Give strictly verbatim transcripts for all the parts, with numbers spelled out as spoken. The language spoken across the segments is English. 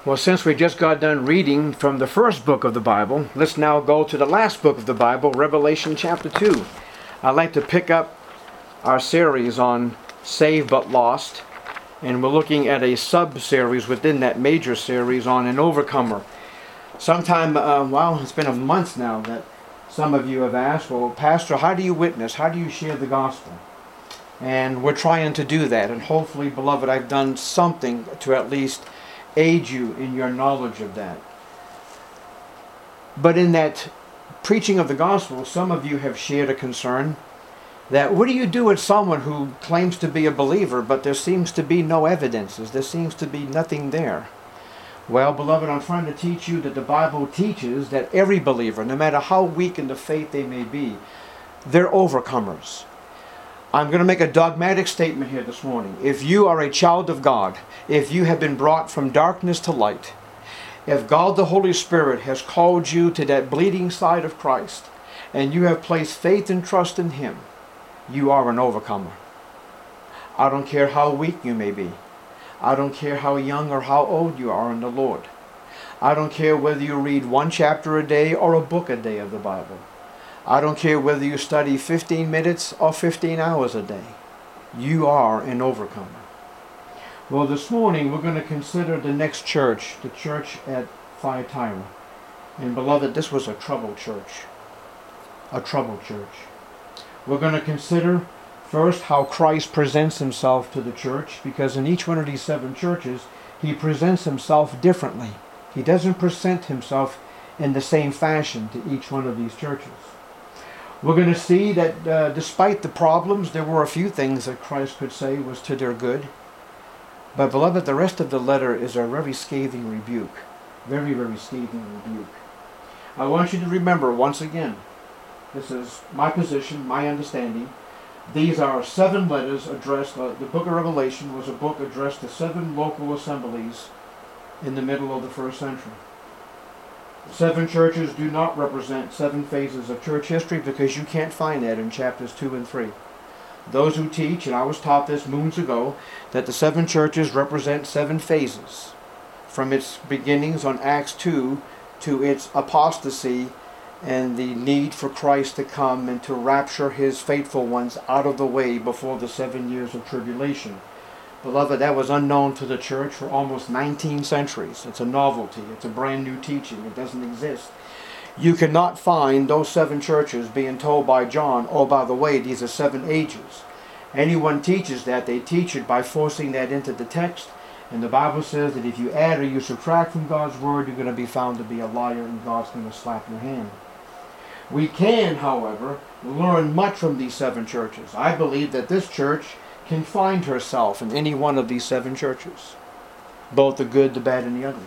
Well, since we just got done reading from the first book of the Bible, let's now go to the last book of the Bible, Revelation chapter two. I'd like to pick up our series on Saved but Lost, and we're looking at a sub-series within that major series on an overcomer. Sometime, uh, well, it's been a month now that some of you have asked, well, Pastor, how do you witness? How do you share the gospel? And we're trying to do that, and hopefully, beloved, I've done something to at least aid you in your knowledge of that. But in that preaching of the gospel, some of you have shared a concern that what do you do with someone who claims to be a believer, but there seems to be no evidences, there seems to be nothing there? Well, beloved, I'm trying to teach you that the Bible teaches that every believer, no matter how weak in the faith they may be, they're overcomers. I'm going to make a dogmatic statement here this morning. If you are a child of God, if you have been brought from darkness to light, if God the Holy Spirit has called you to that bleeding side of Christ, and you have placed faith and trust in Him, you are an overcomer. I don't care how weak you may be. I don't care how young or how old you are in the Lord. I don't care whether you read one chapter a day or a book a day of the Bible. I don't care whether you study fifteen minutes or fifteen hours a day. You are an overcomer. Well, this morning we're going to consider the next church, the church at Thyatira. And beloved, this was a troubled church. A troubled church. We're going to consider first how Christ presents Himself to the church, because in each one of these seven churches, He presents Himself differently. He doesn't present Himself in the same fashion to each one of these churches. We're going to see that uh, despite the problems, there were a few things that Christ could say was to their good. But beloved, the rest of the letter is a very scathing rebuke. Very, very scathing rebuke. I want you to remember once again, this is my position, my understanding. These are seven letters addressed, uh, the book of Revelation was a book addressed to seven local assemblies in the middle of the first century. Seven churches do not represent seven phases of church history, because you can't find that in chapters two and three. Those who teach, and I was taught this moons ago, that the seven churches represent seven phases, from its beginnings on Acts two to its apostasy and the need for Christ to come and to rapture His faithful ones out of the way before the seven years of tribulation. Beloved, that was unknown to the church for almost nineteen centuries. It's a novelty. It's a brand new teaching. It doesn't exist. You cannot find those seven churches being told by John, oh, by the way, these are seven ages. Anyone teaches that, they teach it by forcing that into the text. And the Bible says that if you add or you subtract from God's Word, you're going to be found to be a liar, and God's going to slap your hand. We can, however, learn much from these seven churches. I believe that this church can find herself in any one of these seven churches, both the good, the bad, and the ugly.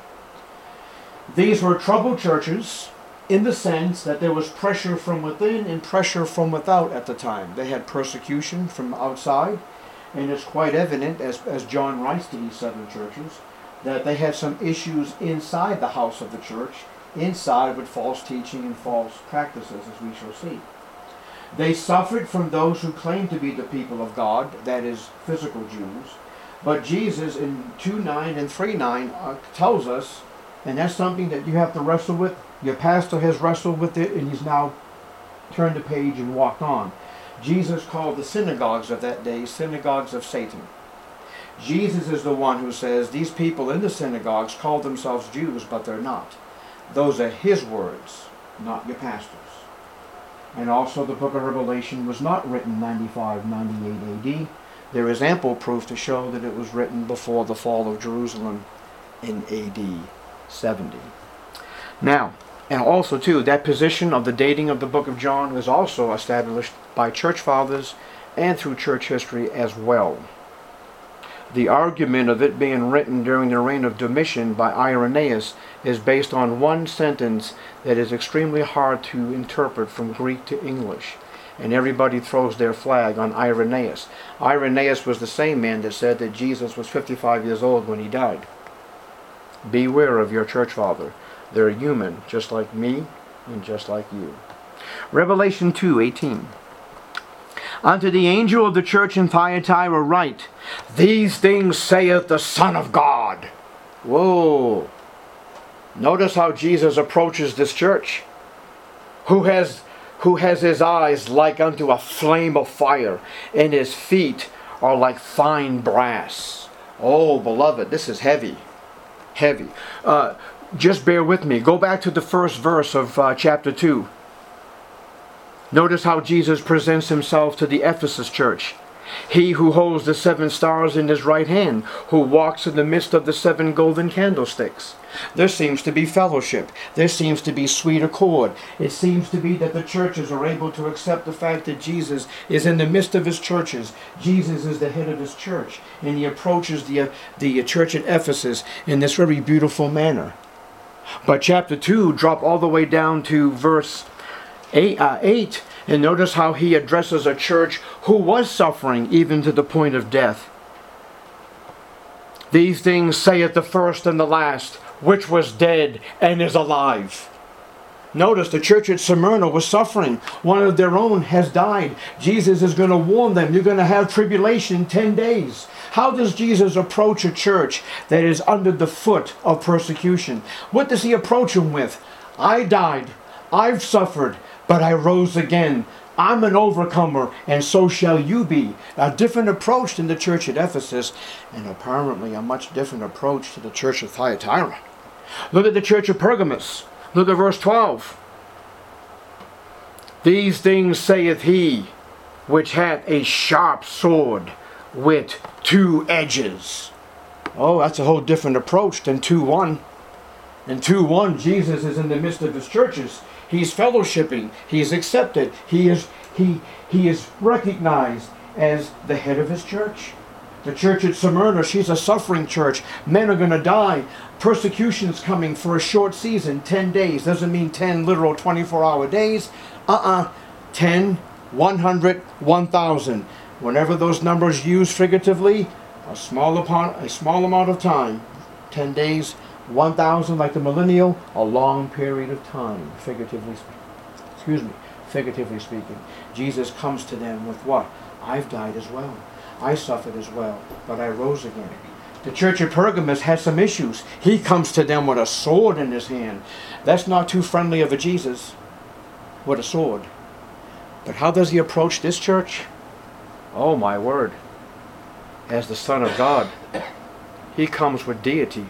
These were troubled churches in the sense that there was pressure from within and pressure from without at the time. They had persecution from outside, and it's quite evident, as, as John writes to these seven churches, that they had some issues inside the house of the church, inside with false teaching and false practices, as we shall see. They suffered from those who claimed to be the people of God, that is, physical Jews. But Jesus in two nine and three nine uh, tells us, and that's something that you have to wrestle with. Your pastor has wrestled with it, and he's now turned the page and walked on. Jesus called the synagogues of that day synagogues of Satan. Jesus is the one who says these people in the synagogues call themselves Jews, but they're not. Those are His words, not your pastor's. And also the book of Revelation was not written ninety-five, ninety-eight A D. There is ample proof to show that it was written before the fall of Jerusalem in A D seventy. Now, and also too, that position of the dating of the book of John was also established by church fathers and through church history as well. The argument of it being written during the reign of Domitian by Irenaeus is based on one sentence that is extremely hard to interpret from Greek to English. And everybody throws their flag on Irenaeus. Irenaeus was the same man that said that Jesus was fifty-five years old when He died. Beware of your church father. They're human, just like me and just like you. Revelation two eighteen. Unto the angel of the church in Thyatira write, These things saith the Son of God, Whoa. Notice how Jesus approaches this church. Who has, who has his eyes like unto a flame of fire, and his feet are like fine brass. Oh, beloved, this is heavy. Heavy. Uh, just bear with me. Go back to the first verse of uh, chapter two. Notice how Jesus presents himself to the Ephesus church. He who holds the seven stars in his right hand, who walks in the midst of the seven golden candlesticks. There seems to be fellowship. There seems to be sweet accord. It seems to be that the churches are able to accept the fact that Jesus is in the midst of his churches. Jesus is the head of his church. And he approaches the, uh, the church at Ephesus in this very beautiful manner. But chapter two, drop all the way down to verse eight, uh, eight, and notice how he addresses a church who was suffering even to the point of death. These things saith the first and the last, which was dead and is alive. Notice the church at Smyrna was suffering. One of their own has died. Jesus is going to warn them, you're going to have tribulation ten days. How does Jesus approach a church that is under the foot of persecution? What does he approach them with? I died. I've suffered, but I rose again. I'm an overcomer, and so shall you be. A different approach than the church at Ephesus, and apparently a much different approach to the church of Thyatira. Look at the church of Pergamos. Look at verse twelve. These things saith he, which hath a sharp sword with two edges. Oh, that's a whole different approach than two one. In two one, Jesus is in the midst of his churches. He's fellowshipping. He's accepted. He is, he, he is recognized as the head of his church. The church at Smyrna, she's a suffering church. Men are going to die. Persecution's coming for a short season, ten days. Doesn't mean ten literal twenty-four hour days. Uh-uh. ten, one hundred, one thousand. Whenever those numbers used figuratively, a small, upon, a small amount of time. ten days, one thousand like the millennial, a long period of time, figuratively speaking. Excuse me, figuratively speaking. Jesus comes to them with what? I've died as well. I suffered as well, but I rose again. The church of Pergamos had some issues. He comes to them with a sword in his hand. That's not too friendly of a Jesus, with a sword. But how does he approach this church? Oh my word. As the Son of God, he comes with deity.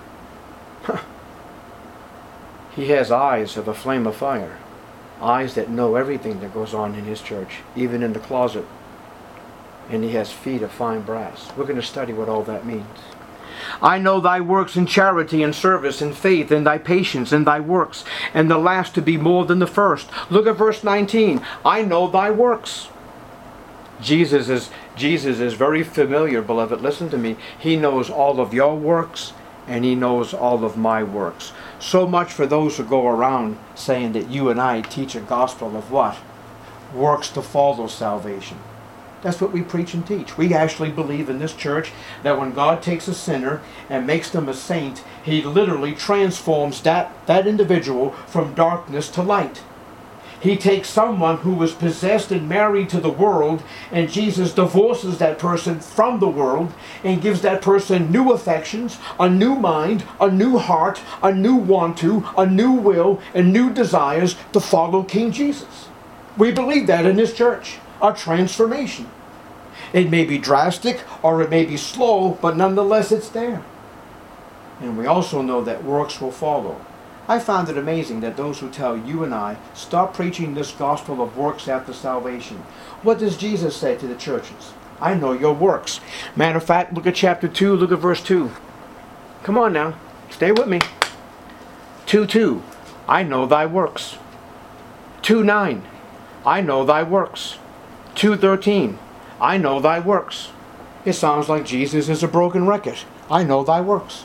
He has eyes of a flame of fire. Eyes that know everything that goes on in his church, even in the closet. And he has feet of fine brass. We're going to study what all that means. I know thy works in charity and service and faith and thy patience and thy works, and the last to be more than the first. Look at verse nineteen. I know thy works. Jesus is, Jesus is very familiar, beloved. Listen to me. He knows all of your works, and he knows all of my works. So much for those who go around saying that you and I teach a gospel of what? Works to follow salvation. That's what we preach and teach. We actually believe in this church that when God takes a sinner and makes them a saint, he literally transforms that, that individual from darkness to light. He takes someone who was possessed and married to the world, and Jesus divorces that person from the world and gives that person new affections, a new mind, a new heart, a new want to, a new will, and new desires to follow King Jesus. We believe that in this church. A transformation. It may be drastic or it may be slow, but nonetheless it's there. And we also know that works will follow. I found it amazing that those who tell you and I, stop preaching this gospel of works after salvation. What does Jesus say to the churches? I know your works. Matter of fact, look at chapter two, look at verse two. Come on now, stay with me. two two, I know thy works. two nine, I know thy works. two thirteen, I know thy works. It sounds like Jesus is a broken record. I know thy works.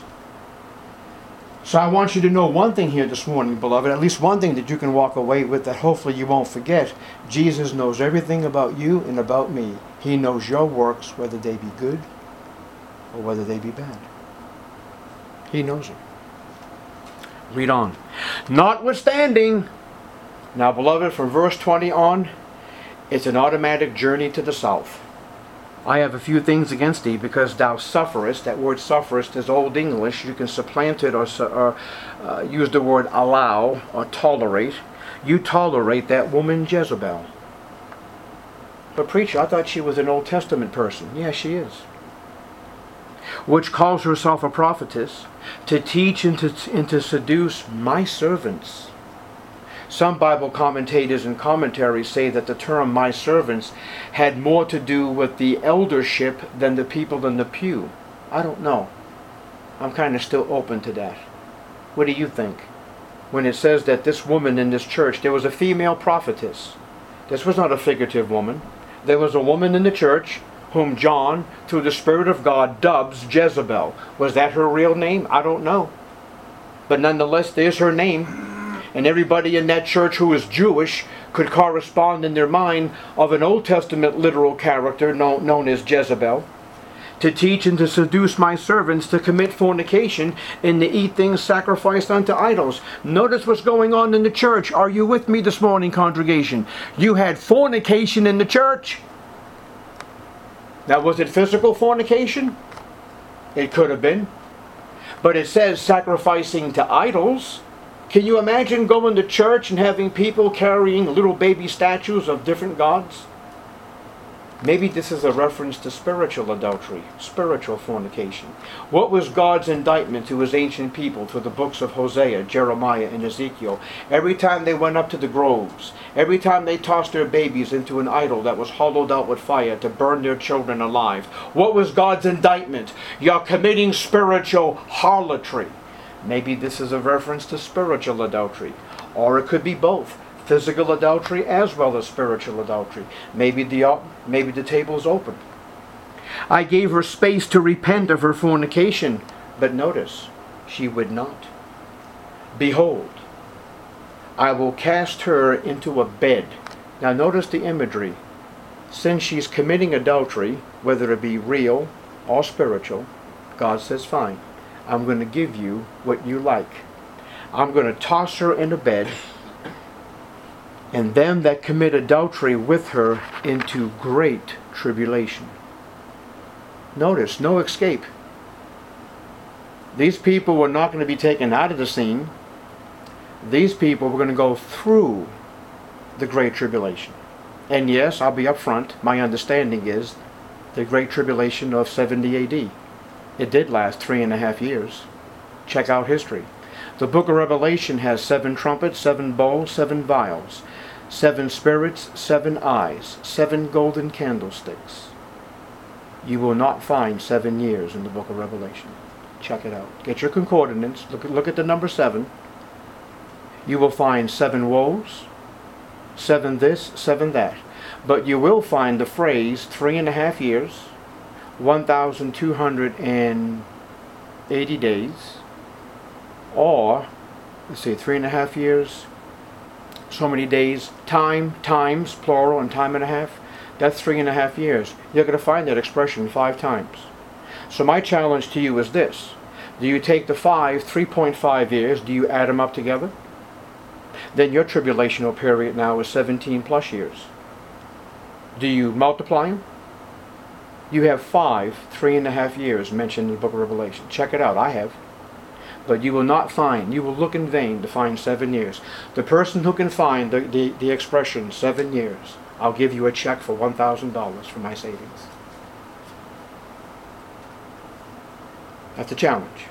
So I want you to know one thing here this morning, beloved, at least one thing that you can walk away with that hopefully you won't forget. Jesus knows everything about you and about me. He knows your works, whether they be good or whether they be bad. He knows it. Read on. Notwithstanding, now beloved, from verse twenty on, it's an automatic journey to the south. I have a few things against thee, because thou sufferest. That word sufferest is Old English. You can supplant it or, or uh, use the word allow or tolerate. You tolerate that woman Jezebel. But preacher, I thought she was an Old Testament person. Yeah, she is. Which calls herself a prophetess, to teach and to, and to seduce my servants. Some Bible commentators and commentaries say that the term my servants had more to do with the eldership than the people in the pew. I don't know. I'm kind of still open to that. What do you think? When it says that this woman in this church, there was a female prophetess. This was not a figurative woman. There was a woman in the church whom John, through the Spirit of God, dubs Jezebel. Was that her real name? I don't know. But nonetheless, there's her name. And everybody in that church who is Jewish could correspond in their mind of an Old Testament literal character known, known as Jezebel. To teach and to seduce my servants to commit fornication and to eat things sacrificed unto idols. Notice what's going on in the church. Are you with me this morning, congregation? You had fornication in the church. Now, was it physical fornication? It could have been. But it says sacrificing to idols. Can you imagine going to church and having people carrying little baby statues of different gods? Maybe this is a reference to spiritual adultery, spiritual fornication. What was God's indictment to his ancient people through the books of Hosea, Jeremiah, and Ezekiel? Every time they went up to the groves, every time they tossed their babies into an idol that was hollowed out with fire to burn their children alive, what was God's indictment? You're committing spiritual harlotry. Maybe this is a reference to spiritual adultery, or it could be both. Physical adultery as well as spiritual adultery. Maybe the, maybe the table's open. I gave her space to repent of her fornication, but notice, she would not. Behold, I will cast her into a bed. Now notice the imagery. Since she's committing adultery, whether it be real or spiritual, God says, fine, I'm going to give you what you like. I'm going to toss her in a bed, and them that commit adultery with her into great tribulation. Notice, no escape. These people were not going to be taken out of the scene. These people were going to go through the great tribulation. And yes, I'll be upfront, my understanding is the great tribulation of seventy A D. It did last three and a half years. Check out history. The book of Revelation has seven trumpets, seven bowls, seven vials, seven spirits, seven eyes, seven golden candlesticks. You will not find seven years in the book of Revelation. Check it out. Get your concordance. Look at, look at the number seven. You will find seven woes, seven this, seven that. But you will find the phrase three and a half years, one thousand two hundred eighty days, or, let's see, three and a half years, so many days, time, times, plural, and time and a half, that's three and a half years. You're going to find that expression five times. So my challenge to you is this. Do you take the five, three point five years, do you add them up together? Then your tribulational period now is seventeen plus years. Do you multiply them? You have five, three and a half years mentioned in the book of Revelation. Check it out, I have. But you will not find, you will look in vain to find seven years. The person who can find the, the, the expression seven years, I'll give you a check for one thousand dollars for my savings. That's a challenge.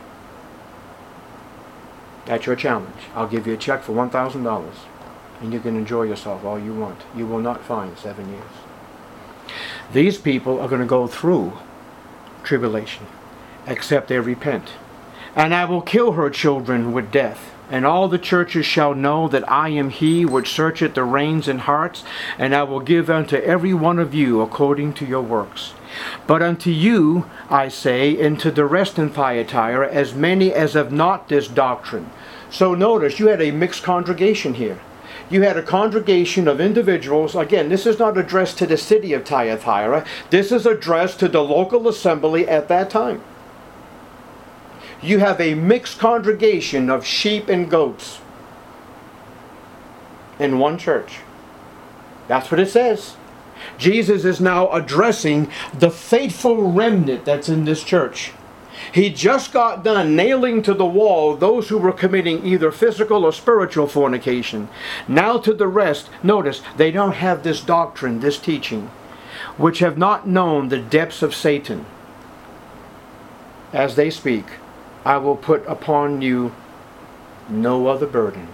That's your challenge. I'll give you a check for one thousand dollars. And you can enjoy yourself all you want. You will not find seven years. These people are going to go through tribulation, except they repent. And I will kill her children with death. And all the churches shall know that I am he which searcheth the reins and hearts, and I will give unto every one of you according to your works. But unto you, I say, and to the rest in Thyatira, as many as have not this doctrine. So notice, you had a mixed congregation here. You had a congregation of individuals. Again, this is not addressed to the city of Thyatira. This is addressed to the local assembly at that time. You have a mixed congregation of sheep and goats in one church. That's what it says. Jesus is now addressing the faithful remnant that's in this church. He just got done nailing to the wall those who were committing either physical or spiritual fornication. Now to the rest, notice, they don't have this doctrine, this teaching, which have not known the depths of Satan. As they speak, I will put upon you no other burden.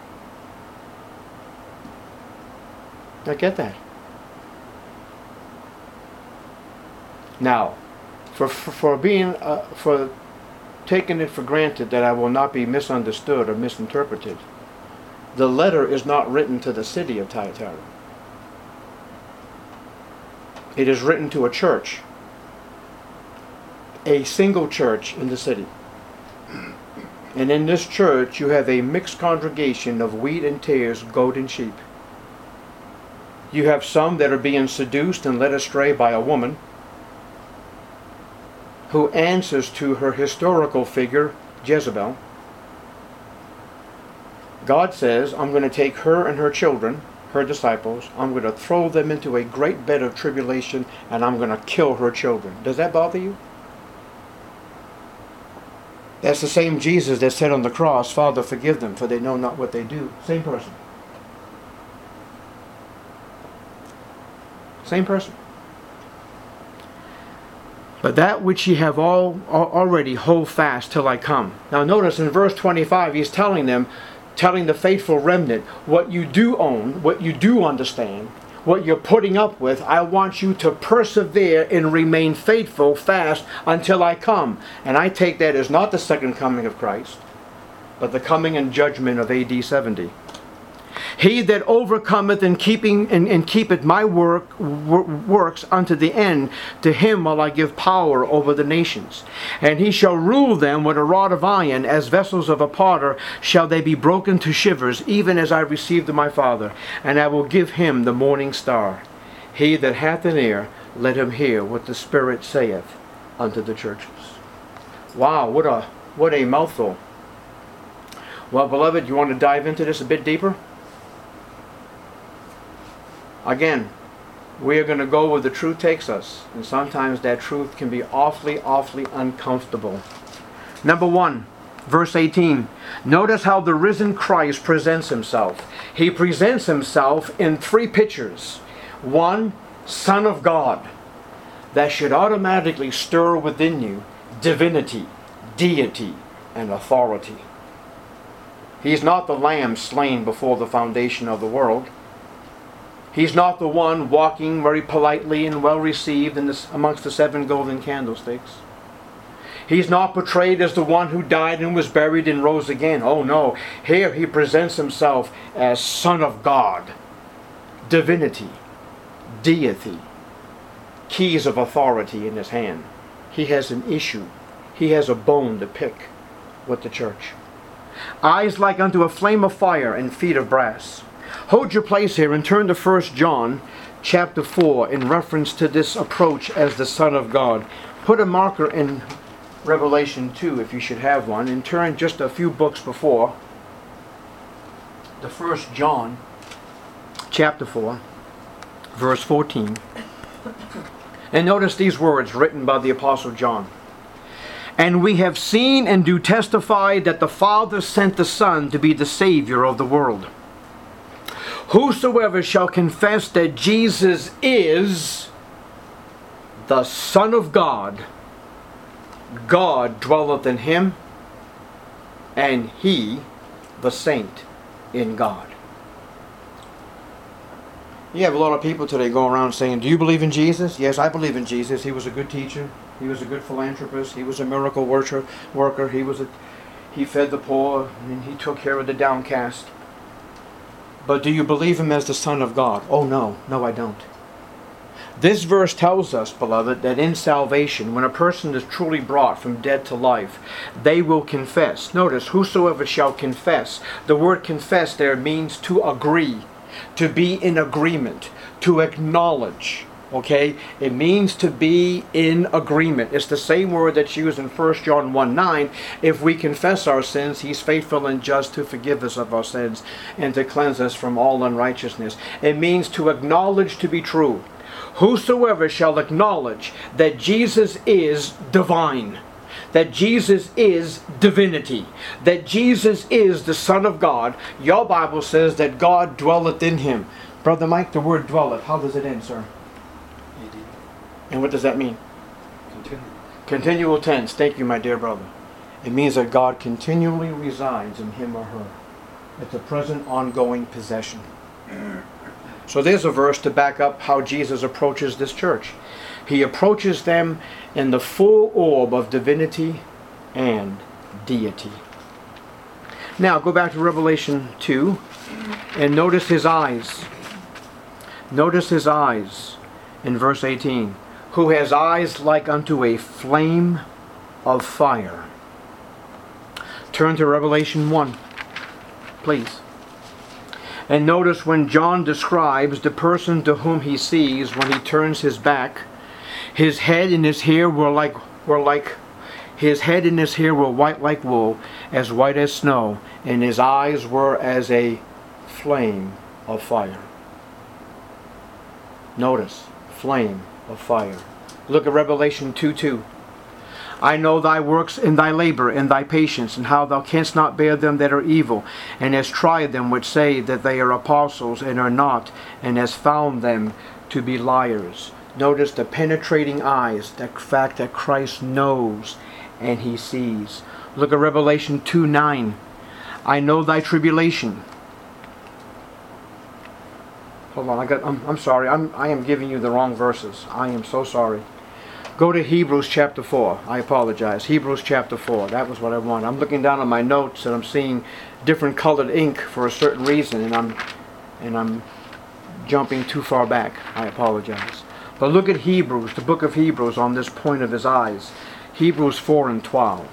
Now get that. Now, for, for, for being, uh, for taking it for granted that I will not be misunderstood or misinterpreted, the letter is not written to the city of Thyatira. It is written to a church, a single church in the city. And in this church you have a mixed congregation of wheat and tares, goat and sheep. You have some that are being seduced and led astray by a woman who answers to her historical figure, Jezebel. God says, I'm going to take her and her children, her disciples, I'm going to throw them into a great bed of tribulation, and I'm going to kill her children. Does that bother you? That's the same Jesus that said on the cross, Father, forgive them, for they know not what they do. Same person. Same person. But that which ye have all already hold fast till I come. Now notice in verse twenty-five, he's telling them, telling the faithful remnant, what you do own, what you do understand, what you're putting up with, I want you to persevere and remain faithful fast until I come. And I take that as not the second coming of Christ, but the coming and judgment of A D seventy. He that overcometh and keeping and, and keepeth my work wor, works unto the end, to him will I give power over the nations. And he shall rule them with a rod of iron, as vessels of a potter shall they be broken to shivers, even as I received of my Father. And I will give him the morning star. He that hath an ear, let him hear what the Spirit saith unto the churches. Wow, what a what a mouthful. Well, beloved, you want to dive into this a bit deeper? Again, we are going to go where the truth takes us. And sometimes that truth can be awfully, awfully uncomfortable. Number one, verse eighteen. Notice how the risen Christ presents himself. He presents himself in three pictures. One, Son of God. That should automatically stir within you divinity, deity, and authority. He's not the lamb slain before the foundation of the world. He's not the one walking very politely and well received in this, amongst the seven golden candlesticks. He's not portrayed as the one who died and was buried and rose again. Oh no, here he presents himself as Son of God, divinity, deity, keys of authority in his hand. He has an issue. He has a bone to pick with the church. Eyes like unto a flame of fire and feet of brass. Hold your place here and turn to First John chapter four in reference to this approach as the Son of God. Put a marker in Revelation two if you should have one, and turn just a few books before the First John chapter four, verse fourteen. And notice these words written by the Apostle John. And we have seen and do testify that the Father sent the Son to be the Savior of the world. Whosoever shall confess that Jesus is the Son of God, God dwelleth in him, and he, the saint, in God. You have a lot of people today go around saying, do you believe in Jesus? Yes, I believe in Jesus. He was a good teacher. He was a good philanthropist. He was a miracle worker. worker. He was a, he fed the poor, and he took care of the downcast. But do you believe him as the Son of God? Oh no, no I don't. This verse tells us, beloved, that in salvation, when a person is truly brought from dead to life, they will confess. Notice, whosoever shall confess. The word confess there means to agree, to be in agreement, to acknowledge. Okay? It means to be in agreement. It's the same word that's used in First John one nine. If we confess our sins, He's faithful and just to forgive us of our sins and to cleanse us from all unrighteousness. It means to acknowledge to be true. Whosoever shall acknowledge that Jesus is divine, that Jesus is divinity, that Jesus is the Son of God, your Bible says that God dwelleth in Him. Brother Mike, the word dwelleth, how does it end, sir? And what does that mean? Continual. Continual tense. Thank you, my dear brother. It means that God continually resides in him or her. It's a present, ongoing possession. So there's a verse to back up how Jesus approaches this church. He approaches them in the full orb of divinity and deity. Now, go back to Revelation two and notice His eyes. Notice His eyes in verse eighteen. Who has eyes like unto a flame of fire. Turn to Revelation one, please. And notice when John describes the person to whom he sees when he turns his back, his head and his hair were like were like his head and his hair were white like wool, as white as snow, and his eyes were as a flame of fire. Notice, flame of fire. Look at Revelation two two. I know thy works and thy labor and thy patience, and how thou canst not bear them that are evil, and hast tried them which say that they are apostles and are not, and hast found them to be liars. Notice the penetrating eyes, the fact that Christ knows and He sees. Look at Revelation two nine. I know thy tribulation. Hold on, I got. I'm, I'm sorry. I'm. I am giving you the wrong verses. I am so sorry. Go to Hebrews chapter four. I apologize. Hebrews chapter four. That was what I want. I'm looking down on my notes and I'm seeing different colored ink for a certain reason, and I'm and I'm jumping too far back. I apologize. But look at Hebrews, the book of Hebrews, on this point of his eyes. Hebrews four and twelve.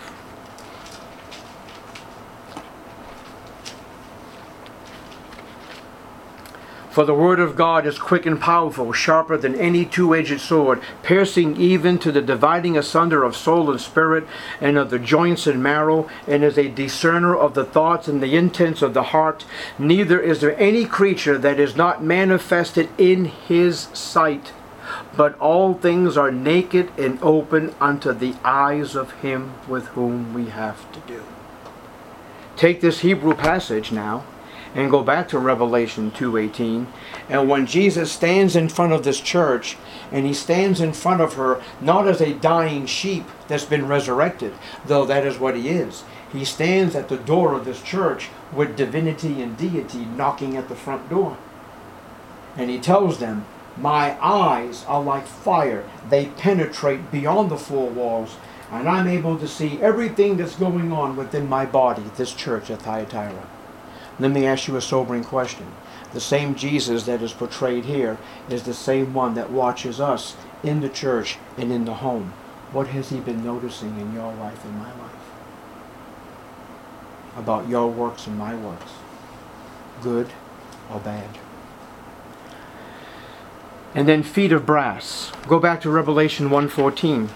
For the word of God is quick and powerful, sharper than any two-edged sword, piercing even to the dividing asunder of soul and spirit, and of the joints and marrow, and is a discerner of the thoughts and the intents of the heart. Neither is there any creature that is not manifested in His sight, but all things are naked and open unto the eyes of Him with whom we have to do. Take this Hebrew passage now, and go back to Revelation two eighteen. And when Jesus stands in front of this church, and He stands in front of her not as a dying sheep that's been resurrected, though that is what He is. He stands at the door of this church with divinity and deity knocking at the front door. And He tells them, my eyes are like fire. They penetrate beyond the four walls, and I'm able to see everything that's going on within my body, this church at Thyatira. Let me ask you a sobering question. The same Jesus that is portrayed here is the same one that watches us in the church and in the home. What has He been noticing in your life and my life? About your works and my works? Good or bad? And then feet of brass. Go back to Revelation one fourteen.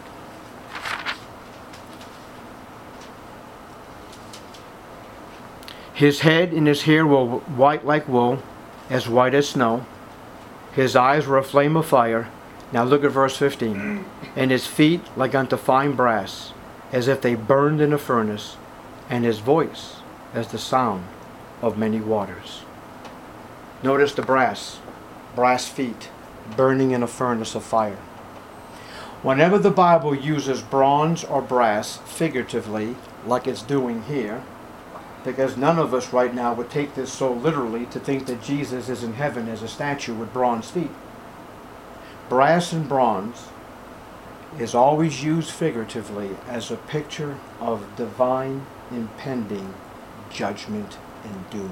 His head and his hair were white like wool, as white as snow. His eyes were a flame of fire. Now look at verse fifteen. And his feet like unto fine brass, as if they burned in a furnace, and his voice as the sound of many waters. Notice the brass, brass feet, burning in a furnace of fire. Whenever the Bible uses bronze or brass figuratively, like it's doing here, because none of us right now would take this so literally to think that Jesus is in heaven as a statue with bronze feet. Brass and bronze is always used figuratively as a picture of divine impending judgment and doom.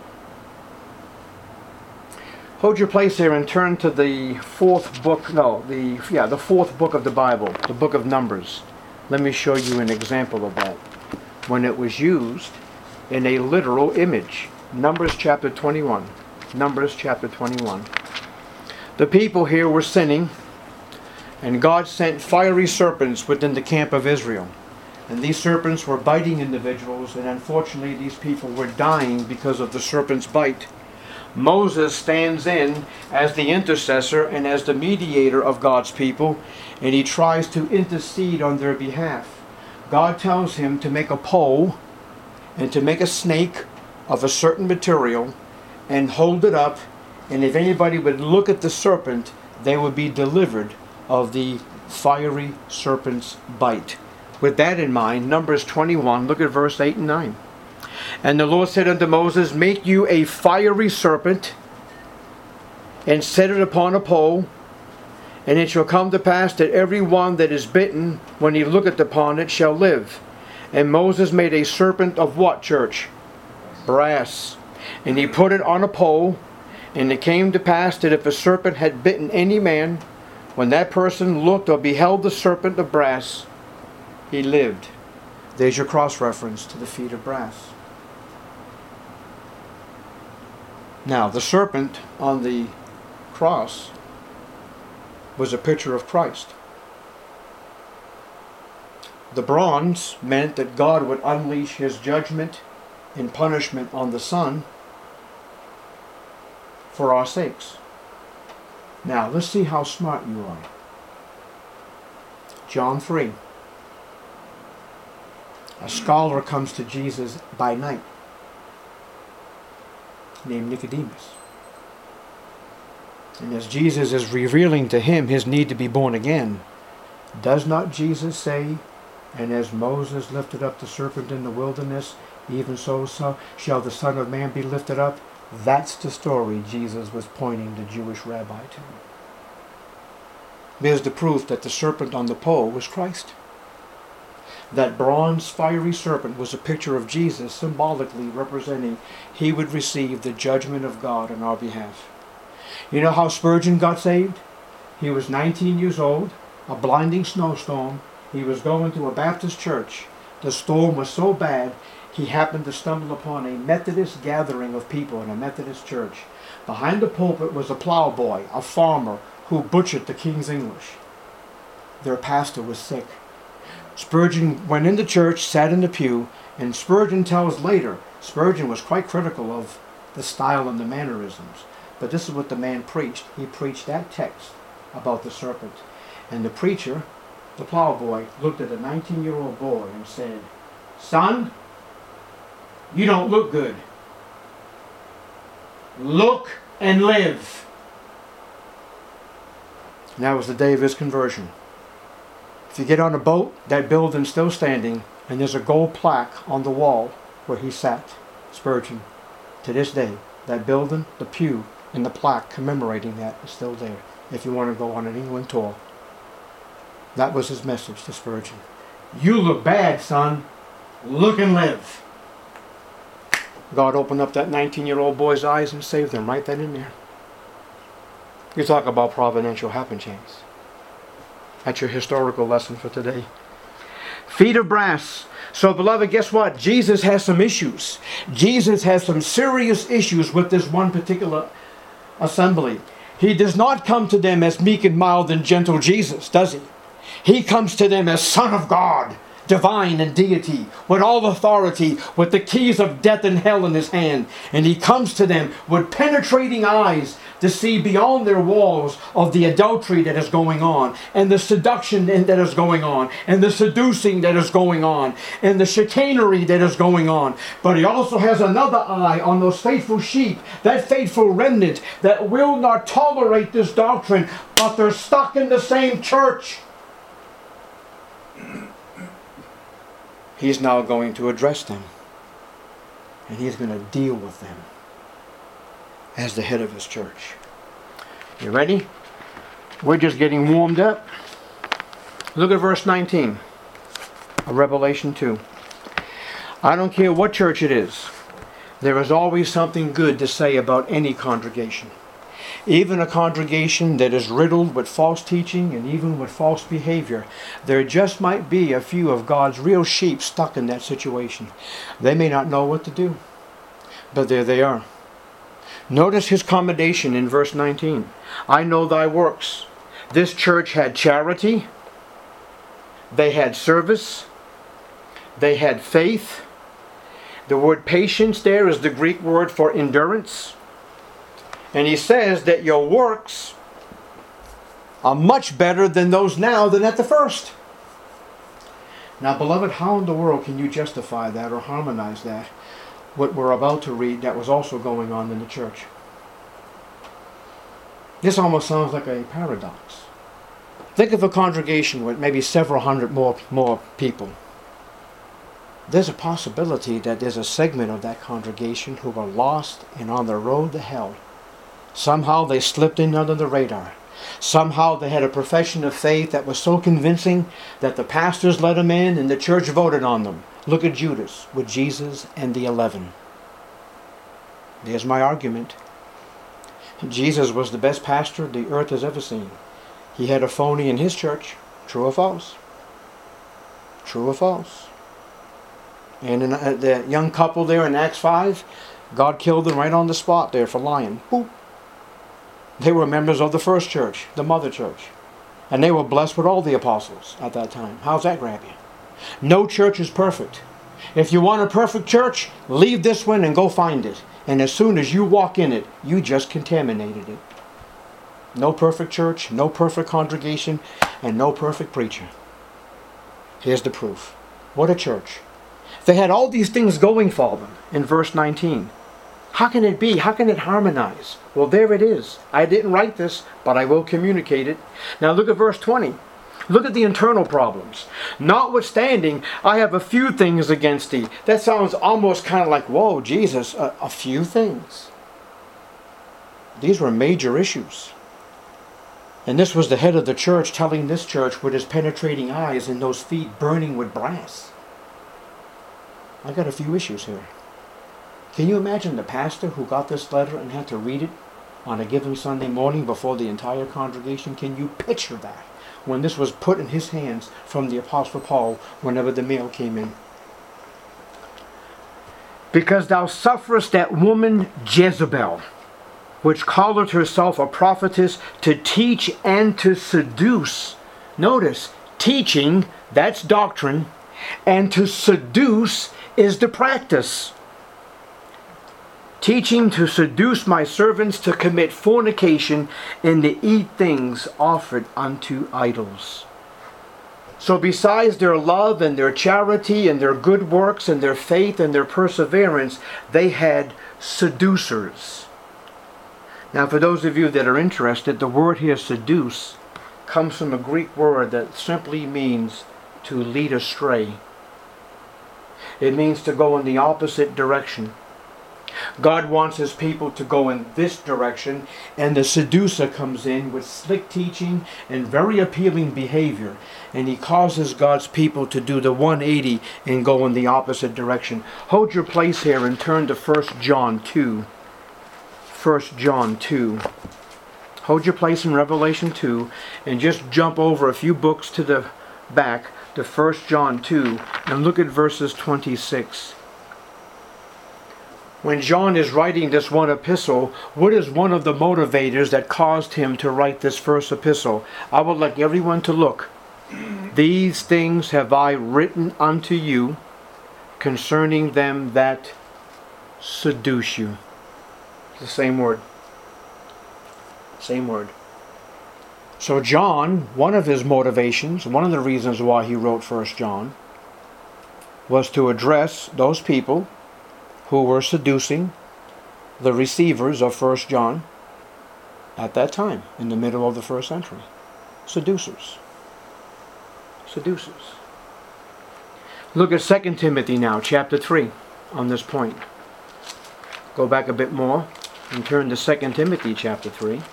Hold your place here and turn to the fourth book, no, the yeah, the fourth book of the Bible, the book of Numbers. Let me show you an example of that. When it was used in a literal image. Numbers chapter twenty-one. Numbers chapter twenty-one. The people here were sinning, and God sent fiery serpents within the camp of Israel. And these serpents were biting individuals, and unfortunately these people were dying because of the serpent's bite. Moses stands in as the intercessor and as the mediator of God's people, and he tries to intercede on their behalf. God tells him to make a pole and to make a snake of a certain material and hold it up, and if anybody would look at the serpent, they would be delivered of the fiery serpent's bite. With that in mind, Numbers twenty-one, look at verse eight and nine. And the Lord said unto Moses, make you a fiery serpent, and set it upon a pole, and it shall come to pass that every one that is bitten, when he looketh upon it, shall live. And Moses made a serpent of what, church? Brass. And he put it on a pole, and it came to pass that if a serpent had bitten any man, when that person looked or beheld the serpent of brass, he lived. There's your cross-reference to the feet of brass. Now, the serpent on the cross was a picture of Christ. The bronze meant that God would unleash his judgment and punishment on the Son for our sakes. Now, let's see how smart you are. John three. A scholar comes to Jesus by night, named Nicodemus. And as Jesus is revealing to him his need to be born again, does not Jesus say, and as Moses lifted up the serpent in the wilderness, even so, so shall the Son of Man be lifted up? That's the story Jesus was pointing the Jewish rabbi to. There's the proof that the serpent on the pole was Christ. That bronze fiery serpent was a picture of Jesus, symbolically representing he would receive the judgment of God on our behalf. You know how Spurgeon got saved? He was nineteen years old, a blinding snowstorm. He was going to a Baptist church. The storm was so bad, he happened to stumble upon a Methodist gathering of people in a Methodist church. Behind the pulpit was a plowboy, a farmer, who butchered the King's English. Their pastor was sick. Spurgeon went into church, sat in the pew, and Spurgeon tells later, Spurgeon was quite critical of the style and the mannerisms. But this is what the man preached. He preached that text about the serpent. And the preacher, the plowboy, looked at a nineteen-year-old boy and said, son, you don't look good. Look and live. And that was the day of his conversion. If you get on a boat, that building's still standing, and there's a gold plaque on the wall where he sat, Spurgeon. To this day, that building, the pew, and the plaque commemorating that is still there, if you want to go on an England tour. That was his message to Spurgeon. You look bad, son. Look and live. God opened up that nineteen-year-old boy's eyes and saved him right then and there. You talk about providential happen chance. That's your historical lesson for today. Feet of brass. So, beloved, guess what? Jesus has some issues. Jesus has some serious issues with this one particular assembly. He does not come to them as meek and mild and gentle Jesus, does he? He comes to them as Son of God, divine and deity, with all authority, with the keys of death and hell in his hand. And he comes to them with penetrating eyes to see beyond their walls of the adultery that is going on, and the seduction that is going on, and the seducing that is going on, and the chicanery that is going on. But he also has another eye on those faithful sheep, that faithful remnant that will not tolerate this doctrine, but they're stuck in the same church. He's now going to address them, and he's going to deal with them as the head of his church. You ready? We're just getting warmed up. Look at verse nineteen of Revelation two. I don't care what church it is. There is always something good to say about any congregation. Even a congregation that is riddled with false teaching and even with false behavior, there just might be a few of God's real sheep stuck in that situation. They may not know what to do, but there they are. Notice his commendation in verse nineteen. I know thy works. This church had charity. They had service. They had faith. The word patience there is the Greek word for endurance. And he says that your works are much better than those now than at the first. Now, beloved, how in the world can you justify that or harmonize that, what we're about to read that was also going on in the church? This almost sounds like a paradox. Think of a congregation with maybe several hundred more, more people. There's a possibility that there's a segment of that congregation who are lost and on the road to hell. Somehow they slipped in under the radar. Somehow they had a profession of faith that was so convincing that the pastors let them in and the church voted on them. Look at Judas with Jesus and the eleven. There's my argument. Jesus was the best pastor the earth has ever seen. He had a phony in his church. True or false? True or false? And in the young couple there in Acts five, God killed them right on the spot there for lying. Boop. They were members of the first church, the mother church. And they were blessed with all the apostles at that time. How's that grab you? No church is perfect. If you want a perfect church, leave this one and go find it. And as soon as you walk in it, you just contaminated it. No perfect church, no perfect congregation, and no perfect preacher. Here's the proof. What a church. They had all these things going for them in verse nineteen. How can it be? How can it harmonize? Well, there it is. I didn't write this, but I will communicate it. Now look at verse twenty. Look at the internal problems. Notwithstanding, I have a few things against thee. That sounds almost kind of like, whoa, Jesus, a, a few things. These were major issues. And this was the head of the church telling this church with his penetrating eyes and those feet burning with brass. I got a few issues here. Can you imagine the pastor who got this letter and had to read it on a given Sunday morning before the entire congregation? Can you picture that when this was put in his hands from the Apostle Paul whenever the mail came in? Because thou sufferest that woman Jezebel, which calleth herself a prophetess, to teach and to seduce. Notice, teaching, that's doctrine, and to seduce is the practice. Teaching to seduce my servants to commit fornication and to eat things offered unto idols. So besides their love and their charity and their good works and their faith and their perseverance, they had seducers. Now for those of you that are interested, the word here, seduce, comes from a Greek word that simply means to lead astray. It means to go in the opposite direction. God wants his people to go in this direction, and the seducer comes in with slick teaching and very appealing behavior, and he causes God's people to do the one eighty and go in the opposite direction. Hold your place here and turn to First John two. First John two. Hold your place in Revelation two and just jump over a few books to the back to First John two and look at verses twenty-six. When John is writing this one epistle, what is one of the motivators that caused him to write this first epistle? I would like everyone to look. These things have I written unto you concerning them that seduce you. It's the same word. Same word. So John, one of his motivations, one of the reasons why he wrote First John, was to address those people who were seducing the receivers of First John at that time, in the middle of the first century. Seducers. Seducers. Look at Second Timothy now, chapter three, on this point. Go back a bit more and turn to Second Timothy chapter three.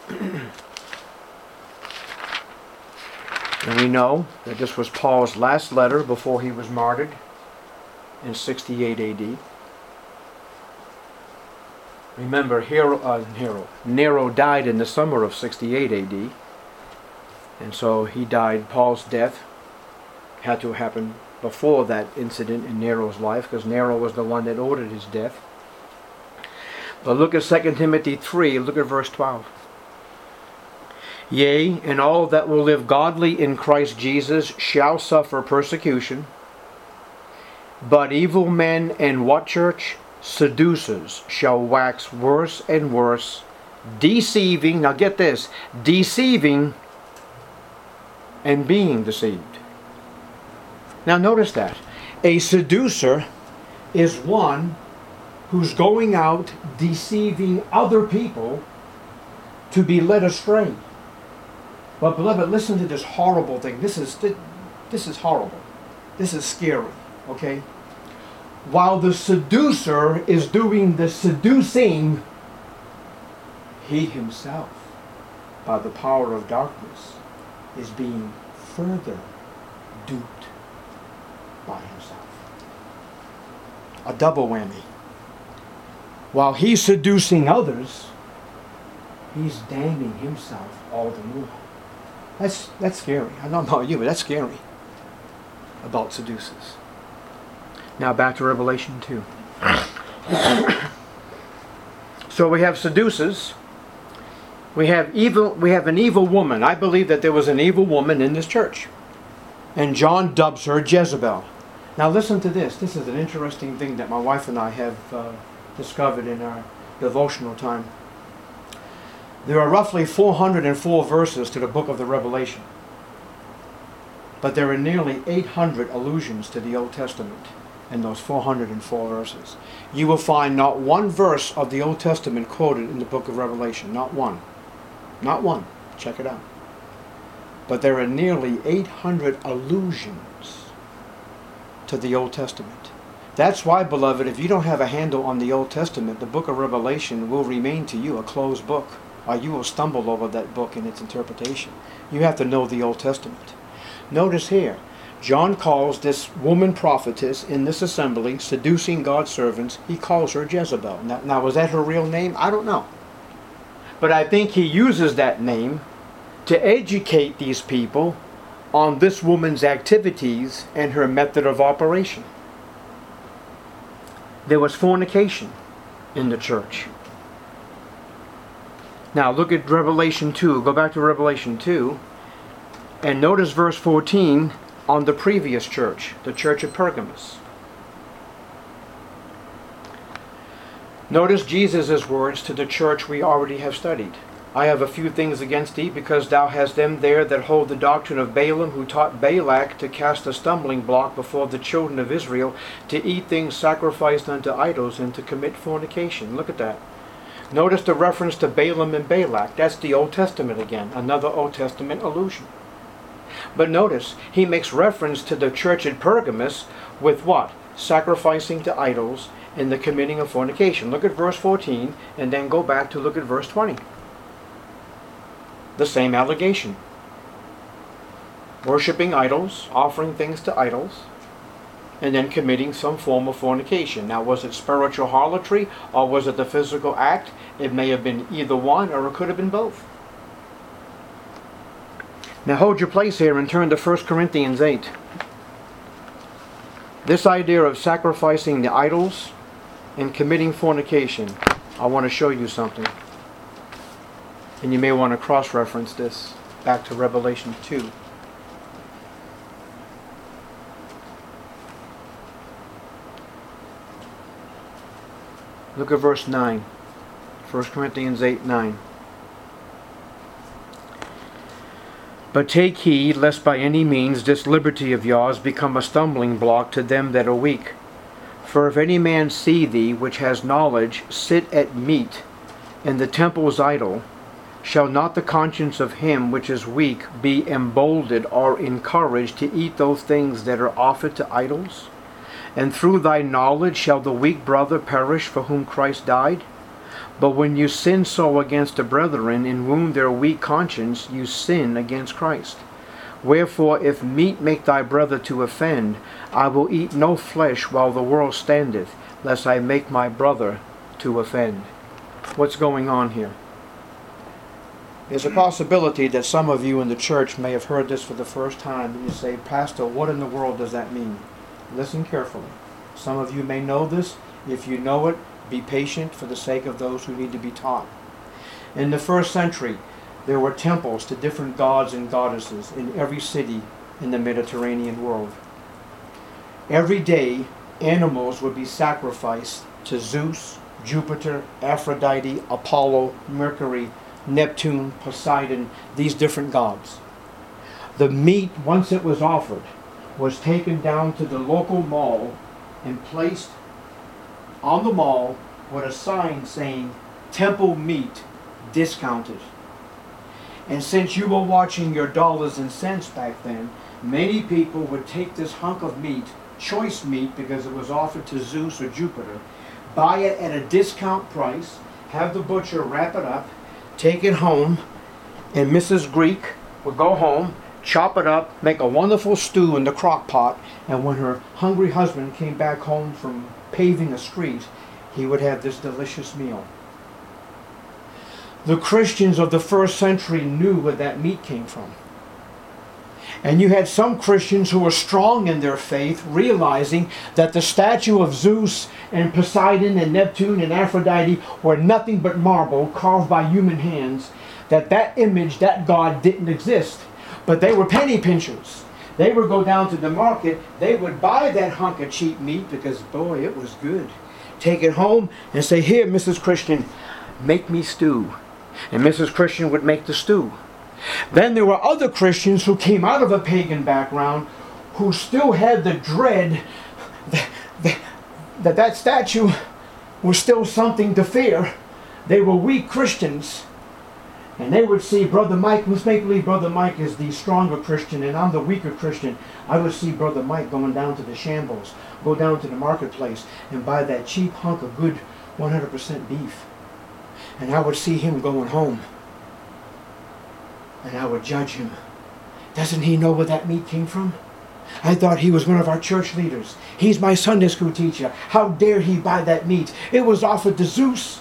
And we know that this was Paul's last letter before he was martyred in sixty-eight A D. Remember, Hero, uh, Hero, Nero died in the summer of sixty-eight A D. And so he died, Paul's death had to happen before that incident in Nero's life, because Nero was the one that ordered his death. But look at Second Timothy three, look at verse twelve. Yea, and all that will live godly in Christ Jesus shall suffer persecution. But evil men and what, church? Seducers shall wax worse and worse, deceiving, now get this, deceiving and being deceived. Now notice that. A seducer is one who's going out deceiving other people to be led astray. But beloved, listen to this horrible thing. This is, this is horrible. This is scary, okay? While the seducer is doing the seducing, he himself, by the power of darkness, is being further duped by himself. A double whammy. While he's seducing others, he's damning himself all the more. That's, that's scary. I don't know about you, but that's scary about seducers. Now back to Revelation two. So we have seducers. We have evil. We have an evil woman. I believe that there was an evil woman in this church, and John dubs her Jezebel. Now listen to this. This is an interesting thing that my wife and I have uh, discovered in our devotional time. There are roughly four hundred four verses to the book of the Revelation, but there are nearly eight hundred allusions to the Old Testament in those four hundred four verses. You will find not one verse of the Old Testament quoted in the book of Revelation. Not one. Not one. Check it out. But there are nearly eight hundred allusions to the Old Testament. That's why, beloved, if you don't have a handle on the Old Testament, the book of Revelation will remain to you a closed book, or you will stumble over that book and its interpretation. You have to know the Old Testament. Notice here, John calls this woman prophetess in this assembly, seducing God's servants, he calls her Jezebel. Now, now, was that her real name? I don't know. But I think he uses that name to educate these people on this woman's activities and her method of operation. There was fornication in the church. Now look at Revelation two. Go back to Revelation two and notice verse fourteen on the previous church, the church of Pergamos. Notice Jesus' words to the church we already have studied. I have a few things against thee, because thou hast them there that hold the doctrine of Balaam, who taught Balak to cast a stumbling block before the children of Israel, to eat things sacrificed unto idols, and to commit fornication. Look at that. Notice the reference to Balaam and Balak. That's the Old Testament again, another Old Testament allusion. But notice, he makes reference to the church at Pergamos with what? Sacrificing to idols and the committing of fornication. Look at verse fourteen, and then go back to look at verse twenty. The same allegation. Worshipping idols, offering things to idols, and then committing some form of fornication. Now, was it spiritual harlotry, or was it the physical act? It may have been either one, or it could have been both. Now hold your place here and turn to First Corinthians eight. This idea of sacrificing the idols and committing fornication, I want to show you something. And you may want to cross-reference this back to Revelation two. Look at verse nine. First Corinthians eight, nine. But take heed, lest by any means this liberty of yours become a stumbling block to them that are weak. For if any man see thee, which has knowledge, sit at meat, and the temple is idle, shall not the conscience of him which is weak be emboldened or encouraged to eat those things that are offered to idols? And through thy knowledge shall the weak brother perish for whom Christ died? But when you sin so against the brethren, and wound their weak conscience, you sin against Christ. Wherefore, if meat make thy brother to offend, I will eat no flesh while the world standeth, lest I make my brother to offend. What's going on here? There's a possibility that some of you in the church may have heard this for the first time, and you say, Pastor, what in the world does that mean? Listen carefully. Some of you may know this. If you know it, Be patient for the sake of those who need to be taught. In the first century, there were temples to different gods and goddesses in every city in the Mediterranean world. Every day, animals would be sacrificed to Zeus, Jupiter, Aphrodite, Apollo, Mercury, Neptune, Poseidon, these different gods. The meat, once it was offered, was taken down to the local mall and placed on the mall with a sign saying, "Temple meat discounted." And since you were watching your dollars and cents back then, many people would take this hunk of meat, choice meat because it was offered to Zeus or Jupiter, buy it at a discount price, have the butcher wrap it up, take it home, and Missus Greek would go home, chop it up, make a wonderful stew in the crock pot, and when her hungry husband came back home from paving a street, he would have this delicious meal. The Christians of the first century knew where that meat came from. And you had some Christians who were strong in their faith, realizing that the statue of Zeus and Poseidon and Neptune and Aphrodite were nothing but marble carved by human hands, that that image, that god didn't exist. But they were penny pinchers. They would go down to the market, they would buy that hunk of cheap meat because, boy, it was good. Take it home and say, "Here, Missus Christian, make me stew." And Missus Christian would make the stew. Then there were other Christians who came out of a pagan background who still had the dread that that, that, that statue was still something to fear. They were weak Christians. And they would see Brother Mike, let's make believe Brother Mike is the stronger Christian and I'm the weaker Christian. I would see Brother Mike going down to the shambles, go down to the marketplace and buy that cheap hunk of good one hundred percent beef. And I would see him going home. And I would judge him. Doesn't he know where that meat came from? I thought he was one of our church leaders. He's my Sunday school teacher. How dare he buy that meat? It was offered to Zeus.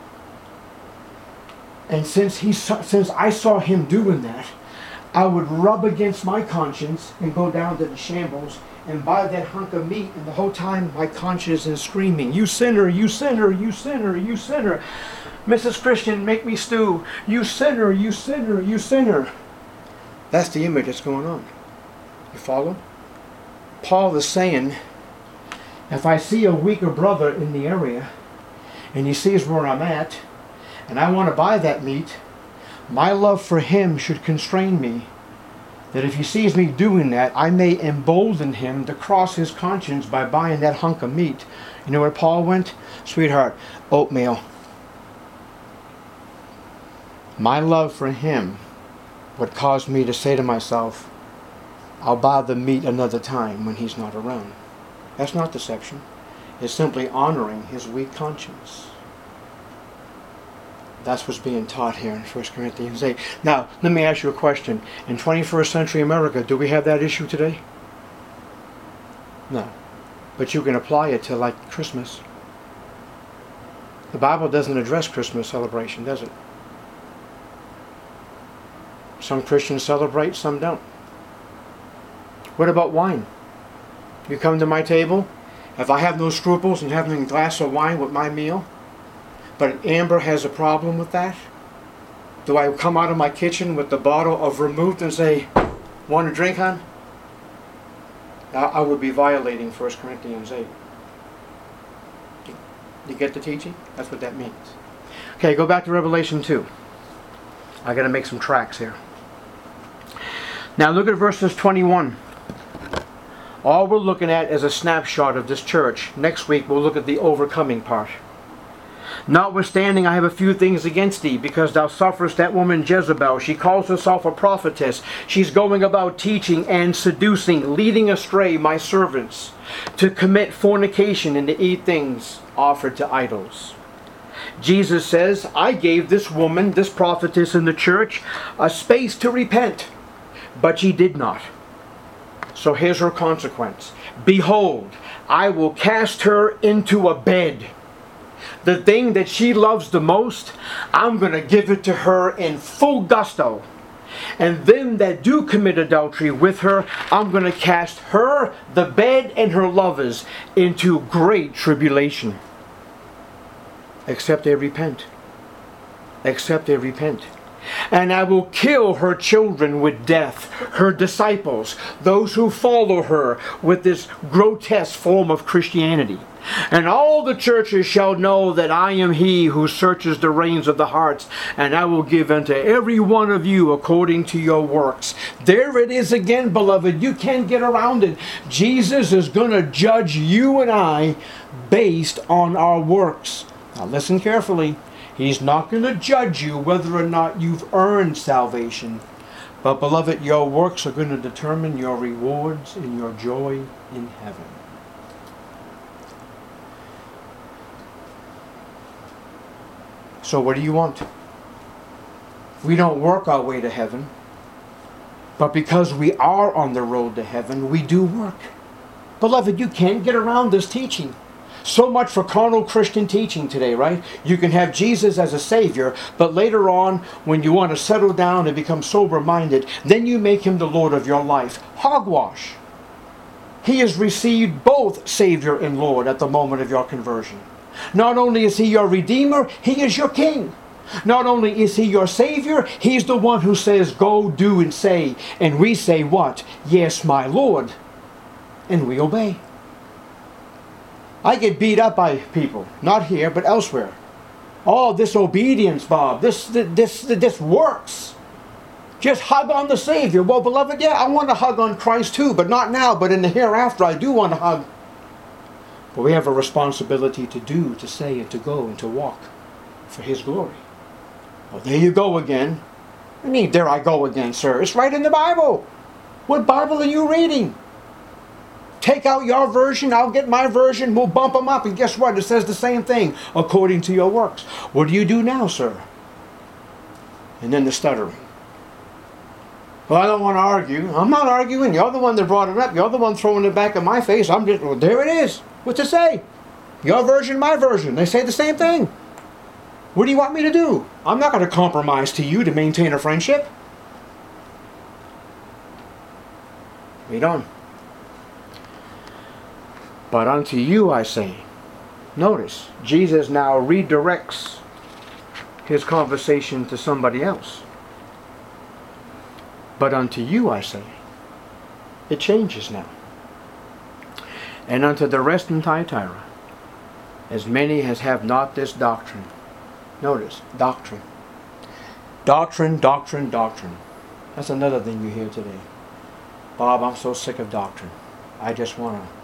And since he saw, since I saw him doing that, I would rub against my conscience and go down to the shambles and buy that hunk of meat. And the whole time my conscience is screaming, "You sinner, you sinner, you sinner, you sinner. Missus Christian, make me stew. You sinner, you sinner, you sinner." That's the image that's going on. You follow? Paul is saying, if I see a weaker brother in the area, and he sees where I'm at, and I want to buy that meat, my love for him should constrain me. That if he sees me doing that, I may embolden him to cross his conscience by buying that hunk of meat. You know where Paul went? "Sweetheart, oatmeal." My love for him would cause me to say to myself, I'll buy the meat another time when he's not around. That's not deception. It's simply honoring his weak conscience. That's what's being taught here in First Corinthians eight. Now, let me ask you a question. In twenty-first century America, do we have that issue today? No. But you can apply it to like Christmas. The Bible doesn't address Christmas celebration, does it? Some Christians celebrate, some don't. What about wine? You come to my table, if I have no scruples in having a glass of wine with my meal, but Amber has a problem with that, do I come out of my kitchen with the bottle of vermouth and say, "Want a drink, hon?" I would be violating First Corinthians eight. You get the teaching? That's what that means. Okay, go back to Revelation two. I got to make some tracks here. Now look at verses twenty-one. All we're looking at is a snapshot of this church. Next week we'll look at the overcoming part. "Notwithstanding, I have a few things against thee, because thou sufferest that woman Jezebel. She calls herself a prophetess. She's going about teaching and seducing, leading astray my servants, to commit fornication and to eat things offered to idols." Jesus says, I gave this woman, this prophetess in the church, a space to repent, but she did not. So here's her consequence. "Behold, I will cast her into a bed. The thing that she loves the most, I'm going to give it to her in full gusto. And them that do commit adultery with her, I'm going to cast her, the bed, and her lovers into great tribulation." except they repent. Except they repent. And I will kill her children with death, her disciples, those who follow her, with this grotesque form of Christianity. And all the churches shall know that I am he who searches the reins of the hearts, and I will give unto every one of you according to your works. There it is again, beloved. You can't get around it. Jesus is going to judge you and I based on our works. Now listen carefully. He's not going to judge you whether or not you've earned salvation. But beloved, your works are going to determine your rewards and your joy in heaven. So what do you want? We don't work our way to heaven. But because we are on the road to heaven, we do work. Beloved, you can't get around this teaching. So much for carnal Christian teaching today, right? You can have Jesus as a Savior, but later on, when you want to settle down and become sober-minded, then you make Him the Lord of your life. Hogwash. He has received both Savior and Lord at the moment of your conversion. Not only is He your Redeemer, He is your King. Not only is He your Savior, He's the one who says, go, do, and say. And we say what? Yes, my Lord. And we obey. I get beat up by people, not here, but elsewhere. Oh, this obedience, Bob, this, this, this works. Just hug on the Savior. Well, beloved, yeah, I want to hug on Christ too, but not now, but in the hereafter I do want to hug. But we have a responsibility to do, to say, and to go, and to walk for His glory. Well, there you go again. I mean, there I go again, sir. It's right in the Bible. What Bible are you reading? Take out your version, I'll get my version, we'll bump them up, and guess what? It says the same thing, according to your works. What do you do now, sir? And then the stuttering. Well, I don't want to argue. I'm not arguing. You're the one that brought it up. You're the one throwing it back in my face. I'm just, well, there it is. What's it say? Your version, my version. They say the same thing. What do you want me to do? I'm not going to compromise to you to maintain a friendship. Read on. But unto you I say. Notice, Jesus now redirects His conversation to somebody else. But unto you I say. It changes now. And unto the rest in Thyatira, as many as have not this doctrine. Notice, doctrine. Doctrine, doctrine, doctrine. That's another thing you hear today. Bob, I'm so sick of doctrine. I just want to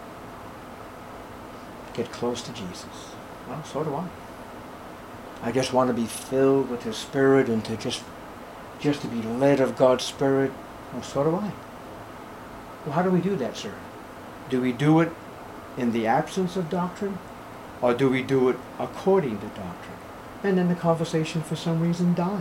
get close to Jesus. Well, so do I. I just want to be filled with His Spirit and to just, just to be led of God's Spirit. Well, so do I. Well, how do we do that, sir? Do we do it in the absence of doctrine? Or do we do it according to doctrine? And then the conversation for some reason dies.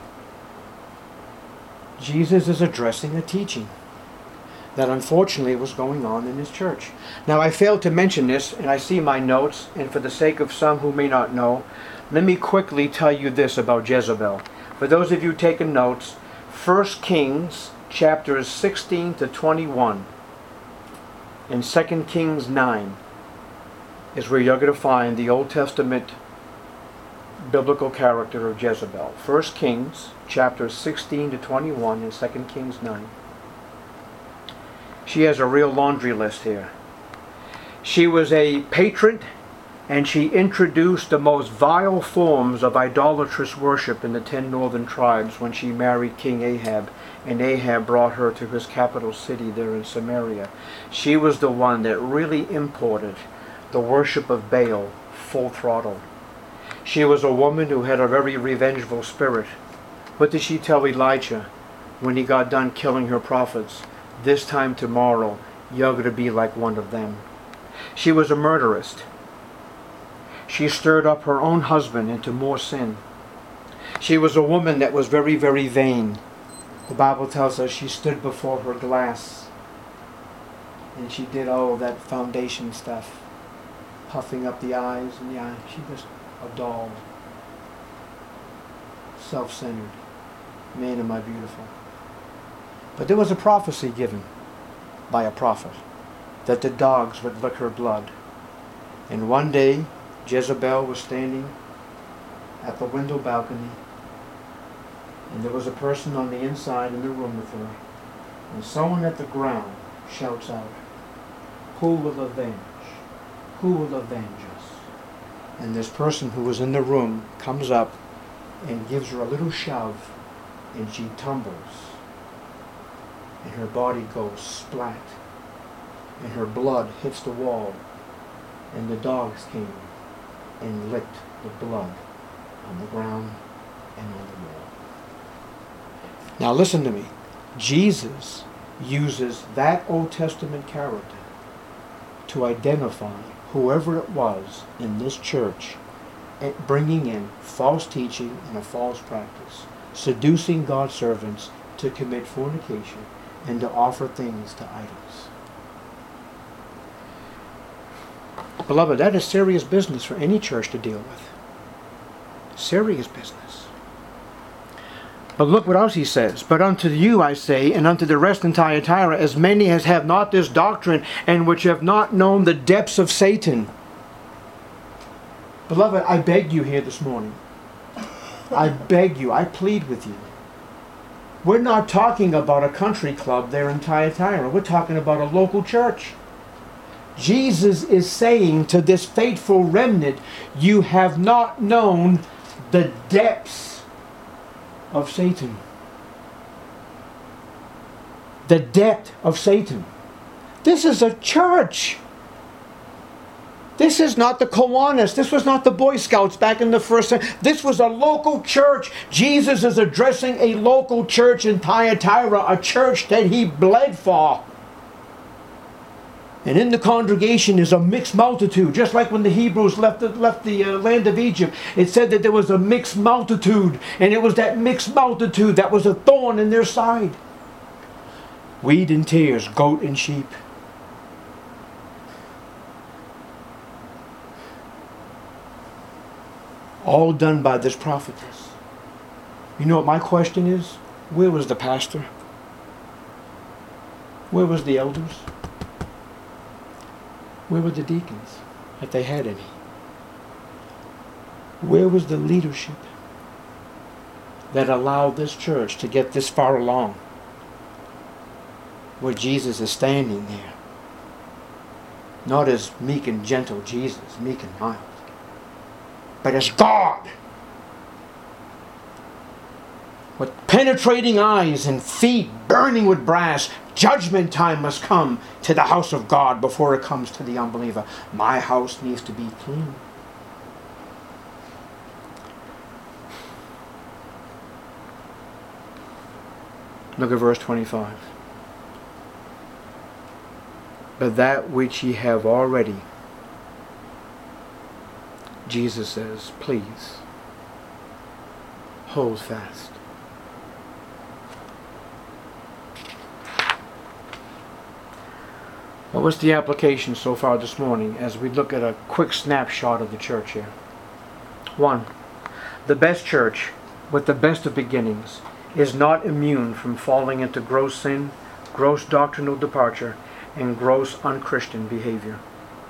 Jesus is addressing a teaching that unfortunately was going on in His church. Now I failed to mention this, and I see my notes, and for the sake of some who may not know, let me quickly tell you this about Jezebel. For those of you taking notes, First Kings chapters sixteen to twenty-one and Second Kings nine is where you're going to find the Old Testament biblical character of Jezebel. First Kings chapters sixteen to twenty-one and Second Kings nine. She has a real laundry list here. She was a patron, and she introduced the most vile forms of idolatrous worship in the ten northern tribes when she married King Ahab, and Ahab brought her to his capital city there in Samaria. She was the one that really imported the worship of Baal full throttle. She was a woman who had a very revengeful spirit. What did she tell Elijah when he got done killing her prophets? This time tomorrow, you're going to be like one of them. She was a murderess. She stirred up her own husband into more sin. She was a woman that was very, very vain. The Bible tells us she stood before her glass and she did all that foundation stuff, puffing up the eyes and the eyes. She was a doll, self-centered. Man, am I beautiful. But there was a prophecy given by a prophet that the dogs would lick her blood. And one day, Jezebel was standing at the window balcony, and there was a person on the inside in the room with her, and someone at the ground shouts out, "Who will avenge? Who will avenge us?" And this person who was in the room comes up and gives her a little shove, and she tumbles, and her body goes splat, and her blood hits the wall, and the dogs came and licked the blood on the ground and on the wall. Now listen to me. Jesus uses that Old Testament character to identify whoever it was in this church bringing in false teaching and a false practice, seducing God's servants to commit fornication and to offer things to idols. Beloved, that is serious business for any church to deal with. Serious business. But look what else he says. "But unto you I say, and unto the rest in Thyatira, as many as have not this doctrine, and which have not known the depths of Satan." Beloved, I beg you here this morning. I beg you, I plead with you. We're not talking about a country club there in Thyatira. We're talking about a local church. Jesus is saying to this faithful remnant, you have not known the depths of Satan. The depth of Satan. This is a church. This is not the Kiwanis. This was not the Boy Scouts back in the first century. This was a local church. Jesus is addressing a local church in Thyatira, a church that he bled for. And in the congregation is a mixed multitude. Just like when the Hebrews left the, left the uh, land of Egypt, it said that there was a mixed multitude. And it was that mixed multitude that was a thorn in their side. Wheat and tares, goat and sheep. All done by this prophetess. You know what my question is? Where was the pastor? Where was the elders? Where were the deacons, if they had any? Where was the leadership that allowed this church to get this far along? Where Jesus is standing there. Not as meek and gentle Jesus, meek and mild, but as God. With penetrating eyes and feet burning with brass, judgment time must come to the house of God before it comes to the unbeliever. My house needs to be clean. Look at verse twenty-five. But that which ye have already, Jesus says, please, hold fast. What was the application so far this morning as we look at a quick snapshot of the church here? One, the best church with the best of beginnings is not immune from falling into gross sin, gross doctrinal departure, and gross unchristian behavior.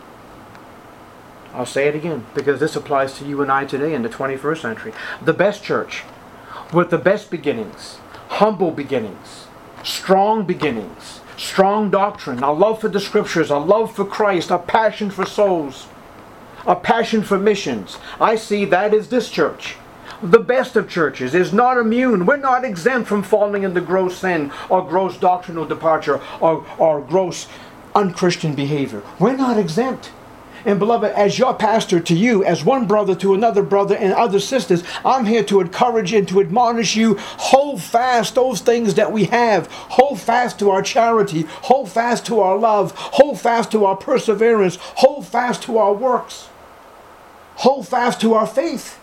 I'll say it again because this applies to you and I today in the twenty-first century. The best church with the best beginnings, humble beginnings, strong beginnings, strong doctrine, a love for the scriptures, a love for Christ, a passion for souls, a passion for missions. I see that is this church. The best of churches is not immune. We're not exempt from falling into gross sin or gross doctrinal departure or, or gross unchristian behavior. We're not exempt. And beloved, as your pastor to you, as one brother to another brother and other sisters, I'm here to encourage and to admonish you, hold fast those things that we have. Hold fast to our charity. Hold fast to our love. Hold fast to our perseverance. Hold fast to our works. Hold fast to our faith.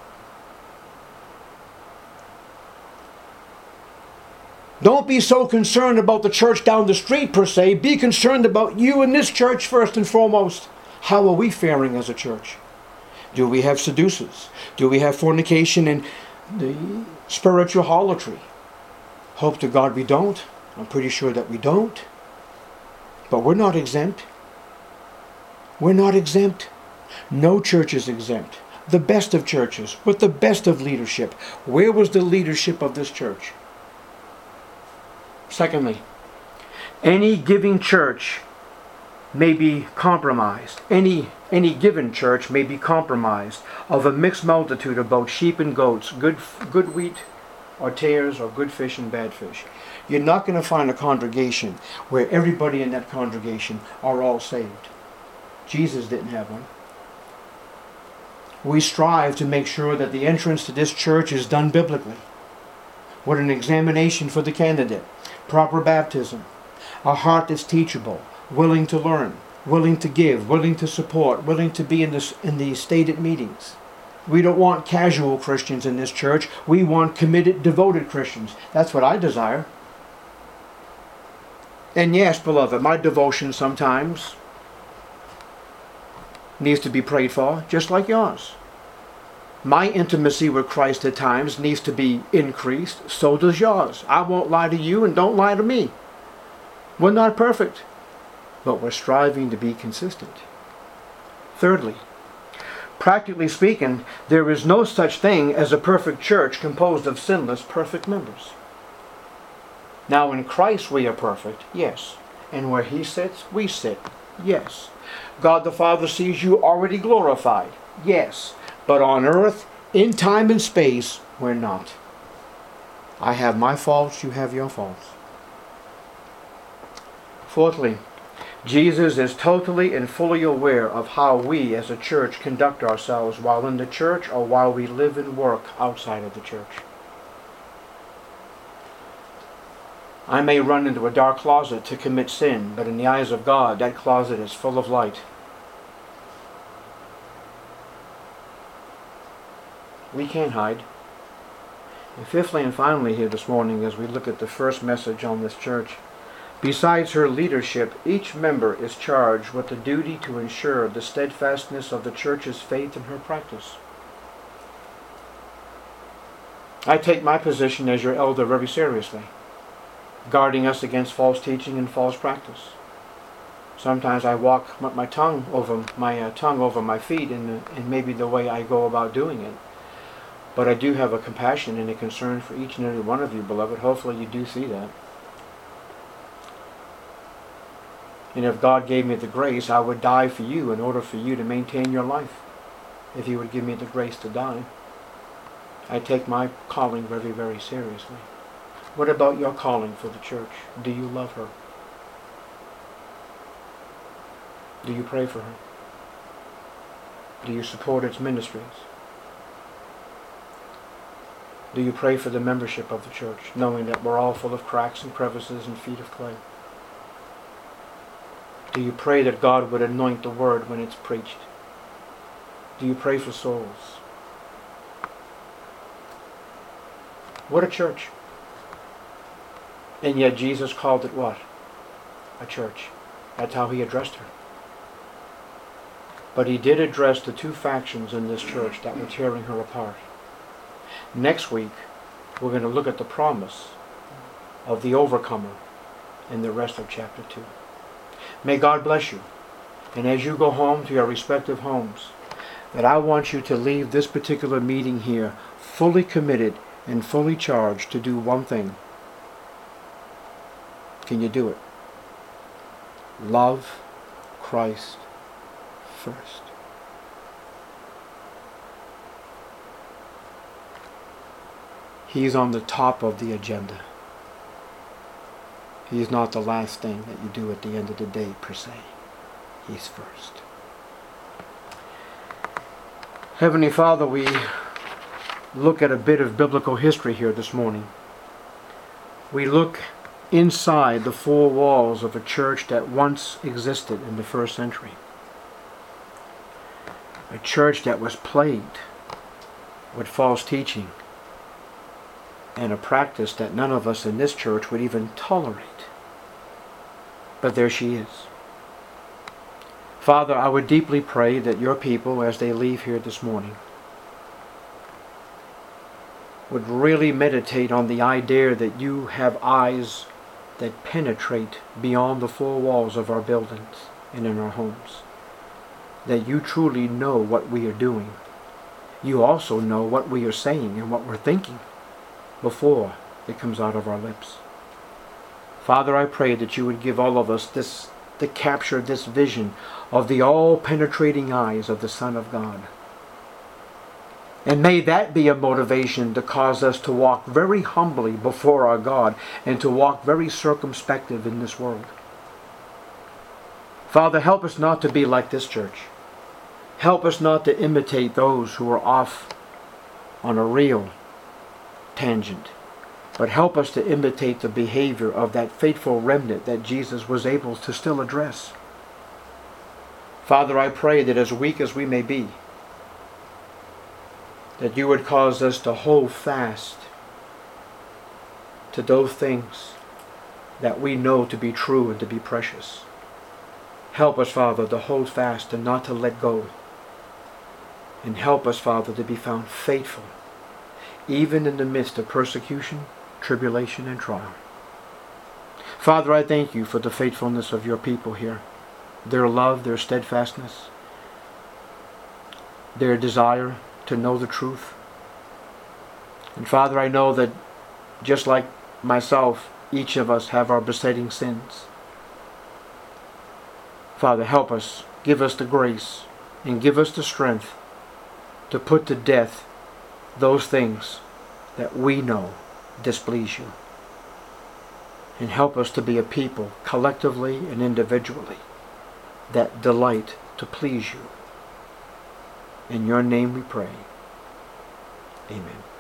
Don't be so concerned about the church down the street per se. Be concerned about you and this church first and foremost. How are we faring as a church? Do we have seducers? Do we have fornication and the spiritual harlotry? Hope to God we don't. I'm pretty sure that we don't. But we're not exempt. We're not exempt. No church is exempt. the best of churches, with the best of leadership. Where was the leadership of this church? Secondly, any giving church may be compromised. Any any given church may be compromised of a mixed multitude of both sheep and goats, good good wheat or tares, or good fish and bad fish. You're not going to find a congregation where everybody in that congregation are all saved. Jesus didn't have one. We strive to make sure that the entrance to this church is done biblically, with an examination for the candidate, proper baptism, a heart that's teachable, willing to learn, willing to give, willing to support, willing to be in the, in the stated meetings. We don't want casual Christians in this church. We want committed, devoted Christians. That's what I desire. And yes, beloved, my devotion sometimes needs to be prayed for, just like yours. My intimacy with Christ at times needs to be increased. So does yours. I won't lie to you, and don't lie to me. We're not perfect, but we're striving to be consistent. Thirdly, practically speaking, there is no such thing as a perfect church composed of sinless, perfect members. Now in Christ we are perfect, yes. And where He sits, we sit, yes. God the Father sees you already glorified, yes. But on earth, in time and space, we're not. I have my faults, you have your faults. Fourthly, Jesus is totally and fully aware of how we as a church conduct ourselves while in the church or while we live and work outside of the church. I may run into a dark closet to commit sin, but in the eyes of God, that closet is full of light. We can't hide. And fifthly and finally here this morning, as we look at the first message on this church, besides her leadership, each member is charged with the duty to ensure the steadfastness of the church's faith and her practice. I take my position as your elder very seriously, guarding us against false teaching and false practice. Sometimes I walk my tongue over my uh, tongue over my feet in, in maybe the way I go about doing it. But I do have a compassion and a concern for each and every one of you, beloved. Hopefully you do see that. And if God gave me the grace, I would die for you in order for you to maintain your life. If He would give me the grace to die. I take my calling very, very seriously. What about your calling for the church? Do you love her? Do you pray for her? Do you support its ministries? Do you pray for the membership of the church, knowing that we're all full of cracks and crevices and feet of clay? Do you pray that God would anoint the word when it's preached? Do you pray for souls? What a church. And yet Jesus called it what? A church. That's how He addressed her. But He did address the two factions in this church that were tearing her apart. Next week, we're going to look at the promise of the overcomer in the rest of chapter two. May God bless you. And as you go home to your respective homes, that I want you to leave this particular meeting here fully committed and fully charged to do one thing. Can you do it? Love Christ first. He's on the top of the agenda. He's not the last thing that you do at the end of the day, per se. He's first. Heavenly Father, we look at a bit of biblical history here this morning. We look inside the four walls of a church that once existed in the first century. A church that was plagued with false teaching and a practice that none of us in this church would even tolerate. But there she is. Father, I would deeply pray that your people, as they leave here this morning, would really meditate on the idea that you have eyes that penetrate beyond the four walls of our buildings and in our homes. That you truly know what we are doing. you also know what we are saying and what we're thinking before it comes out of our lips. Father, I pray that you would give all of us this, to capture this vision of the all-penetrating eyes of the Son of God. And may that be a motivation to cause us to walk very humbly before our God and to walk very circumspective in this world. Father, help us not to be like this church. Help us not to imitate those who are off on a real tangent, but help us to imitate the behavior of that faithful remnant that Jesus was able to still address. Father, I pray that as weak as we may be, that you would cause us to hold fast to those things that we know to be true and to be precious. Help us, Father, to hold fast and not to let go. And help us, Father, to be found faithful, even in the midst of persecution, tribulation, and trial. Father, I thank you for the faithfulness of your people here, their love, their steadfastness, their desire to know the truth. And Father, I know that just like myself, each of us have our besetting sins. Father, help us, give us the grace, and give us the strength to put to death those things that we know displease you. And help us to be a people, collectively and individually, that delight to please you. In your name we pray. Amen.